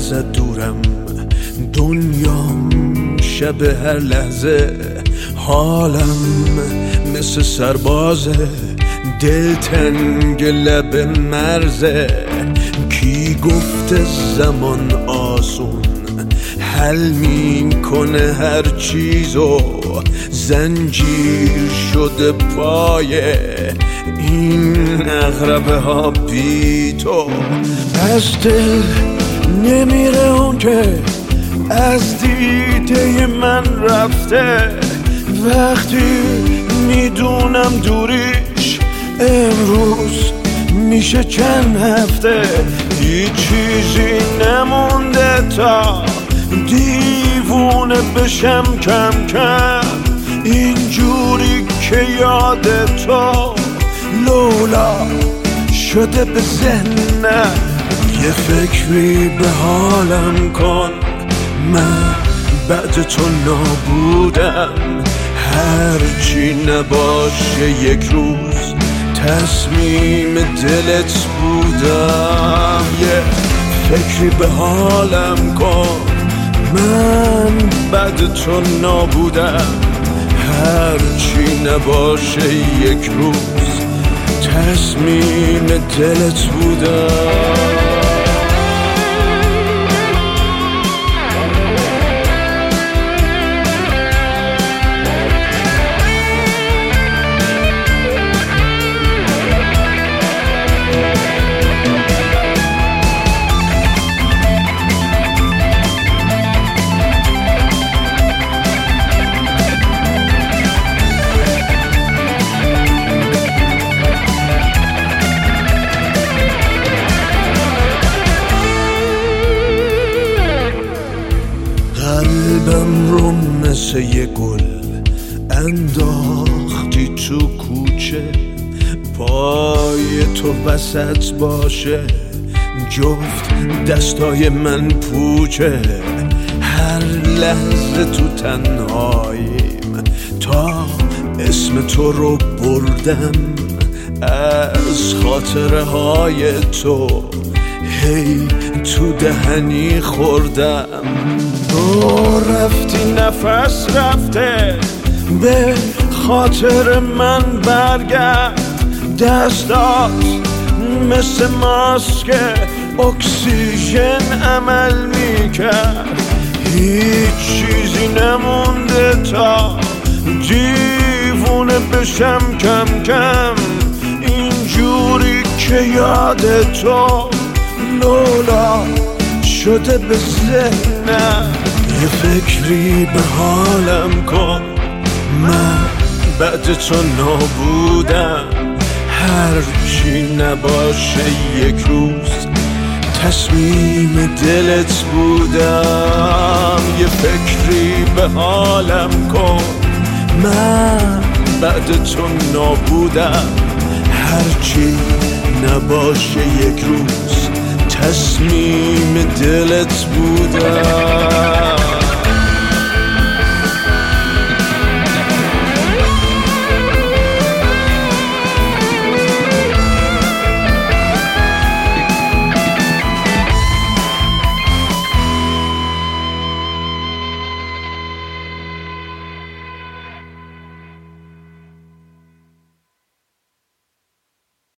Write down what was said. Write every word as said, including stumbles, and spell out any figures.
ازت دورم، دنیام شب هر لحظه، حالم مثل سربازه، دلتنگ لب مرزه. کی گفته زمان آسون حل میکنه هر چیزو، زنجیر شده پایه این اغربه ها بی تو. از دل نمیره اون که از دیده من رفته، وقتی میدونم دوریش امروز میشه چند هفته. هیچ چیزی نمونده تا دیوونه بشم کم کم، اینجوری که یاد تو لولا شده به ذهنم. یه فکری به حالم کن، من بعد تو نابودم، هرچی نباشه یک روز تصمیم دلت بودم. یه فکری به حالم کن، من بعد تو نابودم، هرچی نباشه یک روز تصمیم دلت بودم. قلبم رو مثل یه گل انداختی تو کوچه، پای تو وسط باشه جفت دستای من پوچه. هر لحظه تو تنهاییم تا اسم تو رو بردم، از خاطره های تو هی تو دهنی خوردم. تو رفتی نفس رفته، به خاطر من برگرد، دستات مثل ماسک اکسیژن عمل میکرد. هیچ چیزی نمونده تا دیوونه بشم کم کم، اینجوری که یاد تو لولا شده به ذهنم. یه فکری به حالم کن، من بعد تو نابودم، هرچی نباشه یک روز تصمیم دلت بودم. یه فکری به حالم کن، من بعد تو نابودم، هرچی نباشه یک روز تصمیم دلت بودم.